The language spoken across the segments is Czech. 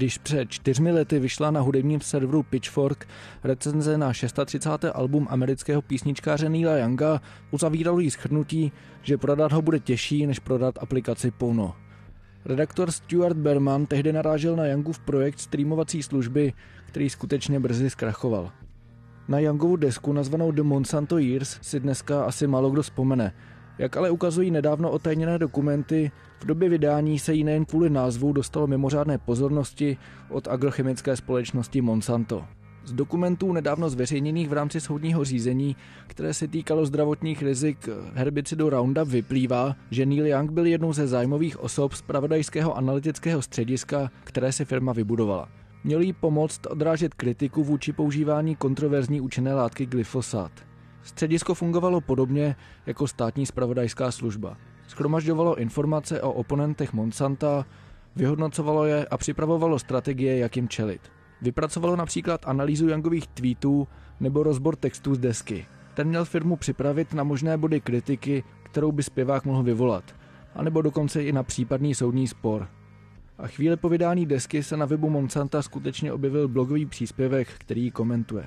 Když před 4 lety vyšla na hudebním serveru Pitchfork recenze na 630. album amerického písničkáře Neila Younga, uzavíralo jí shrnutí, že prodat ho bude těžší, než prodat aplikaci Pono. Redaktor Stuart Berman tehdy narážel na Youngův projekt streamovací služby, který skutečně brzy zkrachoval. Na Youngovu desku nazvanou The Monsanto Years si dneska asi málo kdo vzpomene. Jak ale ukazují nedávno otajněné dokumenty, v době vydání se jí nejen kvůli názvu dostalo mimořádné pozornosti od agrochemické společnosti Monsanto. Z dokumentů nedávno zveřejněných v rámci soudního řízení, které se týkalo zdravotních rizik herbicidu Roundup, vyplývá, že Neil Young byl jednou ze zájmových osob zpravodajského analytického střediska, které si firma vybudovala. Měl jí pomoct odrážet kritiku vůči používání kontroverzní účinné látky glyfosát. Středisko fungovalo podobně jako státní zpravodajská služba. Shromažďovalo informace o oponentech Monsanta, vyhodnocovalo je a připravovalo strategie, jak jim čelit. Vypracovalo například analýzu Youngových tweetů nebo rozbor textů z desky. Ten měl firmu připravit na možné body kritiky, kterou by zpěvák mohl vyvolat, anebo dokonce i na případný soudní spor. A chvíli po vydání desky se na webu Monsanta skutečně objevil blogový příspěvek, který ji komentuje.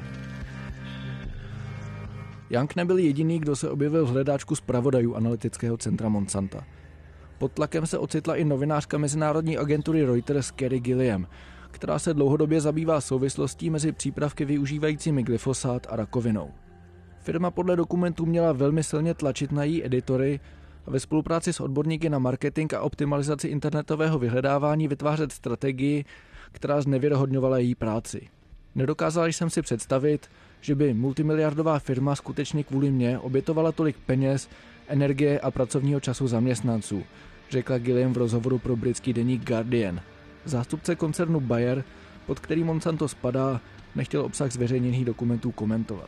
Young nebyl jediný, kdo se objevil v hledáčku zpravodajů analytického centra Monsanta. Pod tlakem se ocitla i novinářka mezinárodní agentury Reuters Carrie Gilliam, která se dlouhodobě zabývá souvislostí mezi přípravky využívajícími glyfosát a rakovinou. Firma podle dokumentů měla velmi silně tlačit na její editory a ve spolupráci s odborníky na marketing a optimalizaci internetového vyhledávání vytvářet strategii, která znevěrohodňovala její práci. Nedokázal jsem si představit, že by multimiliardová firma skutečně kvůli mně obětovala tolik peněz, energie a pracovního času zaměstnanců, řekla Gilliam v rozhovoru pro britský deník Guardian. Zástupce koncernu Bayer, pod který Monsanto spadá, nechtěl obsah zveřejněných dokumentů komentovat.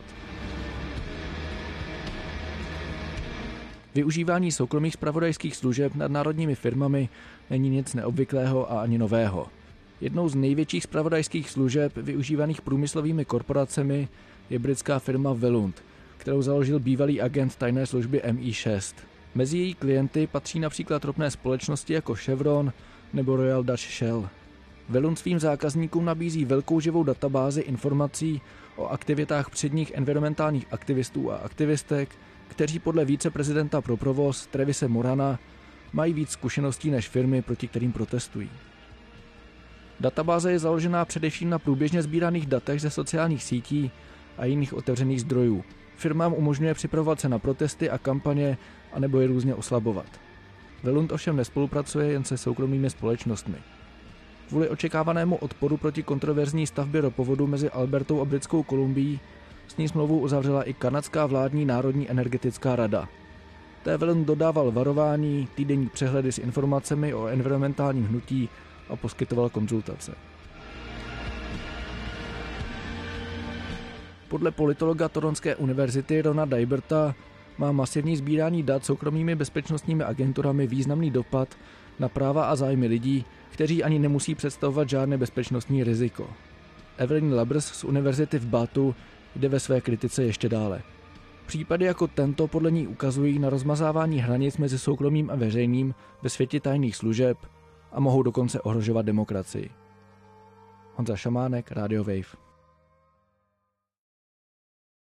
Využívání soukromých zpravodajských služeb nadnárodními firmami není nic neobvyklého a ani nového. Jednou z největších zpravodajských služeb využívaných průmyslovými korporacemi je britská firma Velund, kterou založil bývalý agent tajné služby MI6. Mezi její klienty patří například ropné společnosti jako Chevron nebo Royal Dutch Shell. Velund svým zákazníkům nabízí velkou živou databázi informací o aktivitách předních environmentálních aktivistů a aktivistek, kteří podle viceprezidenta pro provoz Travise Morana mají víc zkušeností než firmy, proti kterým protestují. Databáze je založená především na průběžně sbíraných datech ze sociálních sítí a jiných otevřených zdrojů. Firmám umožňuje připravovat se na protesty a kampaně anebo je různě oslabovat. Velund ovšem nespolupracuje jen se soukromými společnostmi. Kvůli očekávanému odporu proti kontroverzní stavbě ropovodu mezi Albertou a Britskou Kolumbií s ní smlouvu uzavřela i kanadská vládní národní energetická rada. Té Velund dodával varování, týdenní přehledy s informacemi o environmentálním hnutí a poskytoval konzultace. Podle politologa Toronské univerzity Rona Deiberta má masivní sbírání dat soukromými bezpečnostními agenturami významný dopad na práva a zájmy lidí, kteří ani nemusí představovat žádné bezpečnostní riziko. Evelyn Labers z univerzity v Batu jde ve své kritice ještě dále. Případy jako tento podle ní ukazují na rozmazávání hranic mezi soukromým a veřejným ve světě tajných služeb a mohou dokonce ohrožovat demokracii. Honza Šamánek, Radio Wave.